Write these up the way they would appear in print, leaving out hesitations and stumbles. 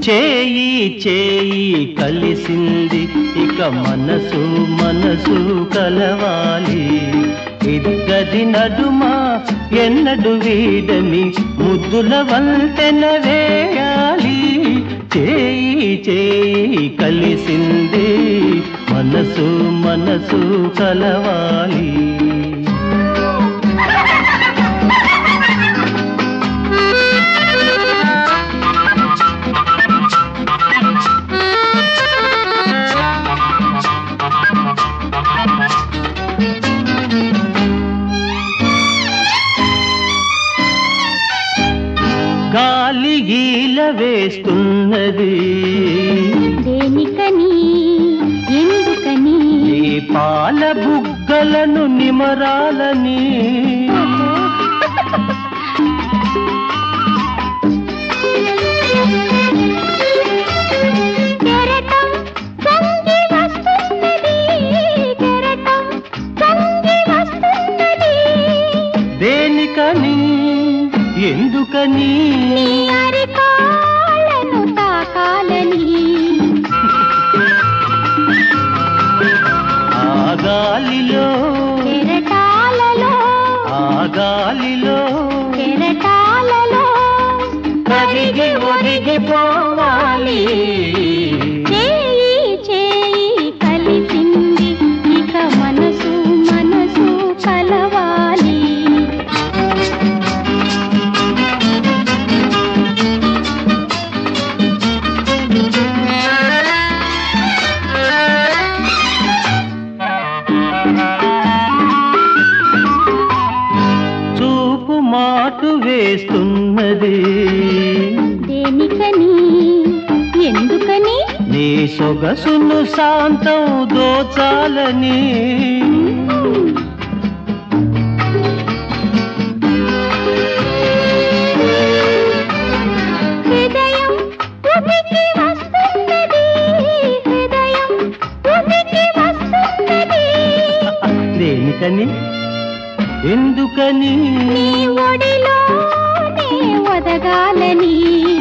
చేయి చేయి కలిసింది ఇక మనసు మనసు కలవాలి ఇద్దరి నడుమ ఎన్నడు వీడని ముద్దుల వంతెన వేయాలి చేయి చేయి కలిసింది మనసు మనసు కలవాలి గాలి గీల వేస్తున్నది దేనికని ఎందుకని ఈ పాల బుగ్గలను నిమరాలని దేనికని ఎందుకని అరికాళ్ళను తాకాలని ఆ గాలిలో కెరటాలలో ఆ గాలిలో కెరటాలలో కరిగి ఒరిగిపోవాలి చేయి చేయి కలిసింది ఇక మనసు మనసు కలవాలి చూపు మాటు వేస్తున్నది దేనికని ఎందుకని నీ సొగసును శాంతం దోచాలని హృదయం ఉనికి వస్తున్నది హృదయం ఉనికి వస్తున్నది దేనికని ఎందుకని నీ ఒడిలోనే ఒదగాలని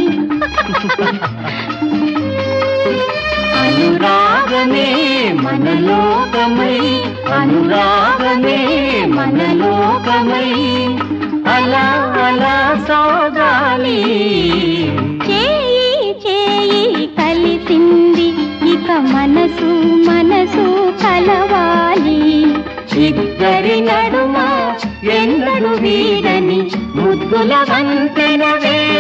అనురాగమే మనలోకమై అనురాగమే మనలోకమై అలా అలా సాగాలి చేయి చేయి కలిసింది ఇక మనసు మనసు కలవాలి ఇద్దరి నడుమ ఎన్నడు వీడని ముద్దుల వంతెన